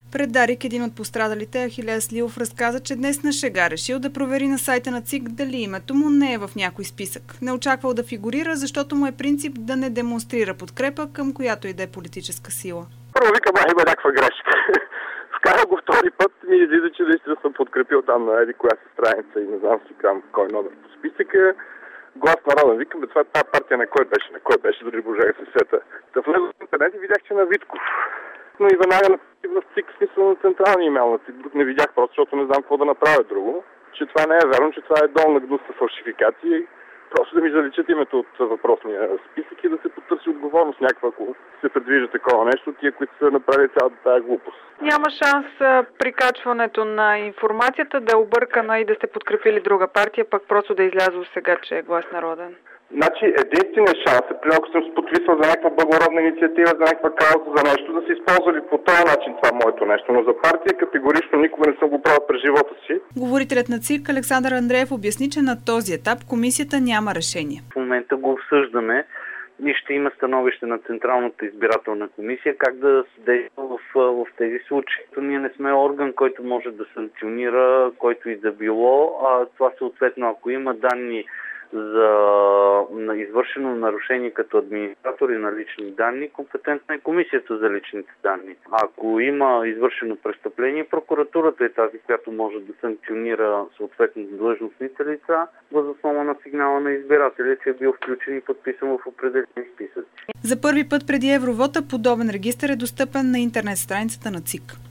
Пред Дарик един от пострадалите, Ахилея Слилов, разказа, че днес на шега решил да провери на сайта на ЦИК дали името му не е в някой списък. Не очаквал да фигурира, защото му е принцип да не демонстрира подкрепа към която и да е политическа сила. Първо викам, има някаква грешка. Вкарах го втори път и ми излиза, че наистина съм подкрепил там на еди коя си страница и не знам си кам кой номер по списъка. Глас народен. Викам, това тази партия на кой беше, дори Божа се сета. Та влезох в интернет и видях, че на Витков. Но и веднага в ЦИК, смисъл на централния имейл на ЦИК. Не видях просто, защото не знам какво да направя друго. Че това не е верно, че това е долна гнусна фалшификация. Просто да ми заличат името от въпросния списък и да се потърси отговорност някаква, ако се предвижда такова нещо, тия, които са направили цялата тая глупост. Няма шанс при качването на информацията да е объркана и да сте подкрепили друга партия, пък просто да излязло сега, че е Глас народен. Значи единственият шанс е, при ако съм се подписал за някаква благородна инициатива, за някаква кауза, за нещо, да се използвали по този начин това моето нещо. Но за партия категорично никога не съм го правил през живота си. Говорителят на ЦИК Александър Андреев обясни, че на този етап комисията няма решение. В момента го обсъждаме и ще има становище на Централната избирателна комисия как да се действа в тези случаи. Ние не сме орган, който може да санкционира който и да било, а това съответно, ако има данни за извършено нарушение като администратори на лични данни, компетентна е комисията за личните данни. Ако има извършено престъпление, прокуратурата е тази, която може да санкционира съответно длъжностните лица въз основа на сигнала на избирателя, че е бил включен и подписан в определени списъци. За първи път преди Евровота подобен регистър е достъпен на интернет страницата на ЦИК.